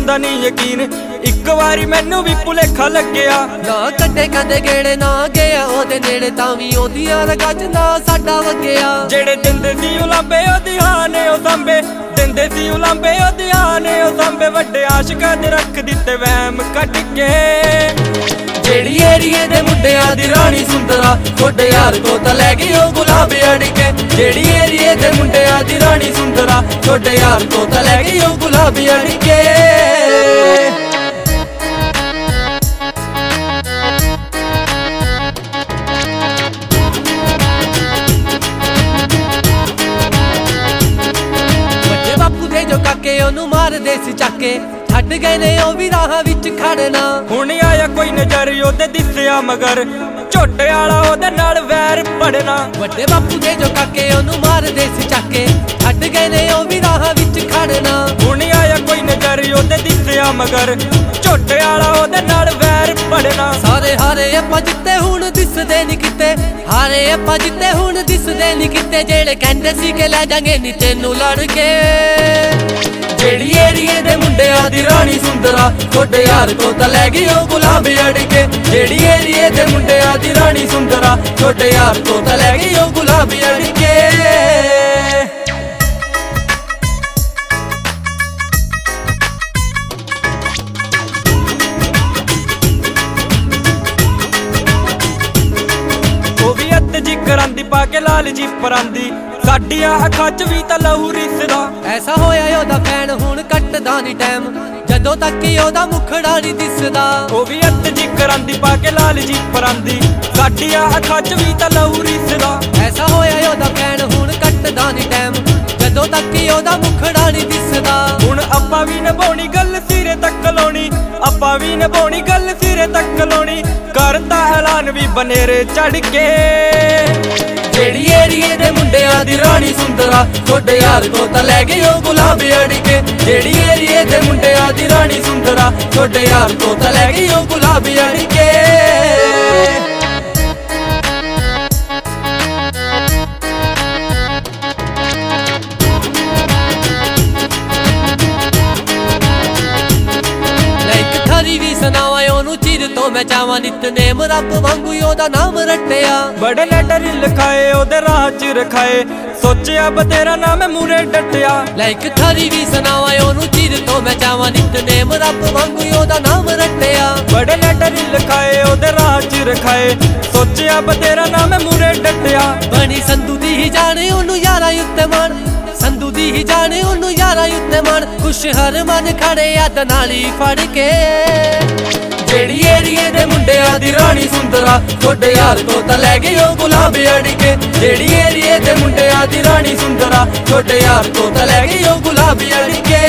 ਹੁੰਦਾ ਨਹੀਂ ਯਕੀਨ। ਇੱਕ ਵਾਰੀ ਮੈਨੂੰ ਵੀ ਭੁਲੇਖਾ ਲੱਗਿਆ, ਨਾ ਕੱਢੇ ਕਦੇ ਗੇੜੇ ਨਾ ਗਿਆ ਉਹਦੇ ਨੇੜੇ, ਤਾਂ ਵੀ ਉਹਦੀਆਂ ਰਗਾਂ 'ਚ ਨਾ ਸਾਡਾ ਵਗਿਆ। ਜਿਹੜੇ ਦਿੰਦੇ ਸੀ ਉਲਾਂਬੇ ਉਹਦੀਆਂ ਨੇ ਉਹ ਸਾਂਭੇ, ਦਿੰਦੇ ਸੀ ਉਲਾਂਬੇ ਉਹਦੀਆਂ ਨੇ ਉਹ ਸਾਂਭੇ। ਵੱਡੇ ਆਸ਼ਿਕਾਂ ਦੇ ਰੱਖ ਦਿੱਤੇ ਵਹਿਮ ਕੱਢ ਕੇ। ਜਿਹੜੀ ਏਰੀਏ ਦੇ ਮੁੰਡਿਆਂ ਦੀ ਰਾਣੀ ਸੁੰਦਰਾ, ਤੁਹਾਡੇ ਯਾਰ ਤੋਂ ਤਾਂ ਲੈ ਗਈ ਉਹ ਗੁਲਾਬ ਅੜ ਕੇ। ਜਿਹੜੀ ਏਰੀਏ ਦੇ ਮੁੰਡਿਆਂ ਦੀ ਰਾਣੀ ਸੁੰਦਰਾ, ਤੁਹਾਡੇ ਯਾਰ ਤੋਂ ਤਾਂ ਲੈ ਗਈ ਉਹ ਗੁਲਾਬ ਅੜ ਕੇ। ਵੱਡੇ ਬਾਪੂ ਦੇ ਜੋ ਕਾਕੇ ਉਹਨੂੰ ਮਾਰਦੇ ਸੀ ਚੱਕੇ, ਛੱਡ ਗਏ ਨੇ ਉਹ ਵੀ ਰਾਹਾਂ ਵਿੱਚ ਖੜਨਾ। ਹੁਣ ਆਇਆ ਕੋਈ ਨਜ਼ਰ ਉਹਦੇ ਦਿਸਿਆ ਮਗਰ, ਝੋਟੇ ਵਾਲਾ ਉਹਦੇ ਨਾਲ ਵੈਰ ਪੜਨਾ। ਵੱਡੇ ਬਾਪੂ ਦੇ ਜੋ ਕਾਕੇ ਉਹਨੂੰ ਮਾਰਦੇ ਸੀ ਚੱਕੇ, ਛੱਡ ਗਏ ਨੇ ਉਹ ਵੀ ਰਾਹਾਂ ਵਿੱਚ ਖੜਨਾ। ਹੁਣ ਆਇਆ ਕੋਈ ਨਜ਼ਰ ਉਹਦੇ ਦਿਸਿਆ ਮਗਰ, ਝੋਟੇ ਵਾਲਾ ਉਹਦੇ ਨਾਲ ਵੈਰ ਪੜਨਾ। ਸਾਰੇ ਹਾਰੇ ਆਪਾਂ ਜਿੱਤੇ ਹੁਣ ਦਿਸਦੇ ਨਹੀਂ ਕਿਤੇ, ਹਾਰੇ ਆਪਾਂ ਜਿੱਤੇ ਹੁਣ ਦਿਸਦੇ ਨਹੀਂ ਕਿਤੇ। ਜਿਹੜੇ ਕਹਿੰਦੇ ਸੀ ਕਿ ਲੈ ਜਾਗੇ ਨੀ ਤੈਨੂੰ ਲੜ ਕੇ। ਜਿਹੜੀ ਏਰੀਏ ਦੇ ਮੁੰਡਿਆਂ ਦੀ ਰਾਣੀ ਸੁੰਦਰਾ, ਤੁਹਾਡੇ ਯਾਰ ਤੋਂ ਤਾਂ ਲੈ ਗਈ ਉਹ ਗੁਲਾਬ ਅੜ ਕੇ। ਜਿਹੜੀ ਏਰੀਏ ਦੇ ਮੁੰਡਿਆਂ ਦੀ ਰਾਣੀ ਸੁੰਦਰਾ, ਤੁਹਾਡੇ ਯਾਰ ਤੋਂ ਤਾਂ ਲੈ ਗਈ ਉਹ ਗੁਲਾਬ ਅੜ ਕੇ। ਉਹ ਵੀ ਅੱਤ ਜੀ ਕਰਾਂਦੀ ਪਾ ਕੇ ਲਾਲ ਜੀ ਪਰਾਂਦੀ, ਸਾਡੀਆਂ ਅੱਖਾਂ 'ਚ ਵੀ ਤਾਂ ਲਹੂ ਰਿਸਦਾ। ਐਸਾ ਹੋਇਆ ਉਹਦਾ ਫੈਨ ਹੁਣ ਕੱਟਦਾ ਨੀ ਟਾਈਮ, ਜਦੋਂ ਤੱਕ ਉਹਦਾ ਮੁਖੜਾ ਨੀ ਦਿਸਦਾ। ਉਹ ਵੀ ਅੱਤ ਜੀ ਕਰਾਂਦੀ ਪਾ ਕੇ ਲਾਲ ਜੀ ਪਰਾਂਦੀ, ਸਾਡੀਆਂ ਅੱਖਾਂ 'ਚ ਵੀ ਤਾਂ ਲਹੂ ਰਿਸਦਾ। ਐਸਾ ਹੋਇਆ ਉਹਦਾ ਫੈਨ ਹੁਣ ਕੱਟਦਾ ਨੀ ਟਾਈਮ, ਜਦੋਂ ਤੱਕ ਉਹਦਾ ਮੁਖੜਾ ਨੀ ਦਿਸਦਾ। ਹੁਣ ਆਪਾਂ ਵੀ ਨਿਭਾਉਣੀ ਗੱਲ ਸਿਰੇ ਤੱਕ ਲਾਉਣੀ, ਆਪਾਂ ਵੀ ਨਿਭਾਉਣੀ ਗੱਲ ਸਿਰੇ ਤੱਕ ਲਾਉਣੀ। ਕਰਤਾ ਐਲਾਨ ਵੀ ਬਨੇਰੇ ਚੜ ਕੇ। ਜਿਹੜੀ ਏਰੀਏ ਦੇ ਮੁੰਡਿਆਂ ਦੀ ਰਾਣੀ ਸੁੰਦਰਾ, ਤੁਹਾਡੇ ਯਾਰ ਤੋਂ ਤਾਂ ਲੈ ਗਈ ਉਹ ਗੁਲਾਬ ਅੜ ਕੇ। ਜਿਹੜੀ ਏਰੀਏ ਦੇ ਮੁੰਡਿਆਂ ਦੀ ਰਾਣੀ ਸੁੰਦਰਾ, ਤੁਹਾਡੇ ਯਾਰ ਤੋਂ ਤਾਂ ਲੈ ਗਈ ਉਹ ਗੁਲਾਬ ਅੜ ਕੇ। ਵੀ ਸੁਣਾਵਾਂ ਉਹਨੂੰ ਚਿਰ ਤੋਂ ਮੈਂ ਚਾਵਾਂ, ਨਿਤਨੇਮ ਰੱਬ ਵਾਂਗੂ ਉਹਦਾ ਨਾਮ ਰੱਟਿਆ। ਬੜੇ ਲੈਟਰ ਲਿਖਾਏ ਉਹਦੇ ਰਾਹ 'ਚ ਰਖਾਏ, ਸੋਚਿਆ ਬਤੇਰਾ ਨਾਮ ਮੂਰੇ ਡਟਿਆ। ਲਾਈਕ ਥਾਰੀ ਵੀ ਸੁਣਾਵਾਂ ਉਹਨੂੰ ਚਿਰ ਤੋਂ ਮੈਂ ਚਾਵਾਂ, ਨਿਤਨੇਮ ਰੱਬ ਵਾਂਗੂ ਉਹਦਾ ਨਾਮ ਰੱਟਿਆ। ਬੜੇ ਲੈਟਰ ਲਿਖਾਏ ਉਹਦੇ ਰਾਹ 'ਚ ਰਖਾਏ, ਸੋਚਿਆ ਬਤੇਰਾ ਨਾਮ ਮੂਰੇ ਡਟਿਆ। ਬਣੀ ਸੰਧੂ ਦੀ ਹੀ ਜਾਣੇ ਉਹਨੂੰ ਯਾਰਾਂ ਉੱਤੇ ਮਾਣ, ਸੰਧੂ ਦੀ ਹੀ ਜਾਣੇ ਉਹਨੂੰ ਯਾਰਾਂ ਉੱਤੇ ਮਾਣ। ਖੁਸ਼ ਹਰ ਮਨ ਖੜੇ ਯਾਦ ਨਾਲੀ ਫੜ ਕੇ। ਜਿਹੜੀ ਏਰੀਏ ਦੇ ਮੁੰਡਿਆਂ ਦੀ ਰਾਣੀ ਸੁੰਦਰਾ, ਤੁਹਾਡੇ ਯਾਰ ਤੋਂ ਤਾਂ ਲੈ ਗਈ ਉਹ ਗੁਲਾਬ ਅੜ ਕੇ। ਜਿਹੜੀ ਏਰੀਏ ਦੇ ਮੁੰਡਿਆਂ ਦੀ ਰਾਣੀ ਸੁੰਦਰਾ, ਤੁਹਾਡੇ ਯਾਰ ਤੋਂ ਤਾਂ ਲੈ ਗਈ ਉਹ ਗੁਲਾਬ ਅੜ ਕੇ।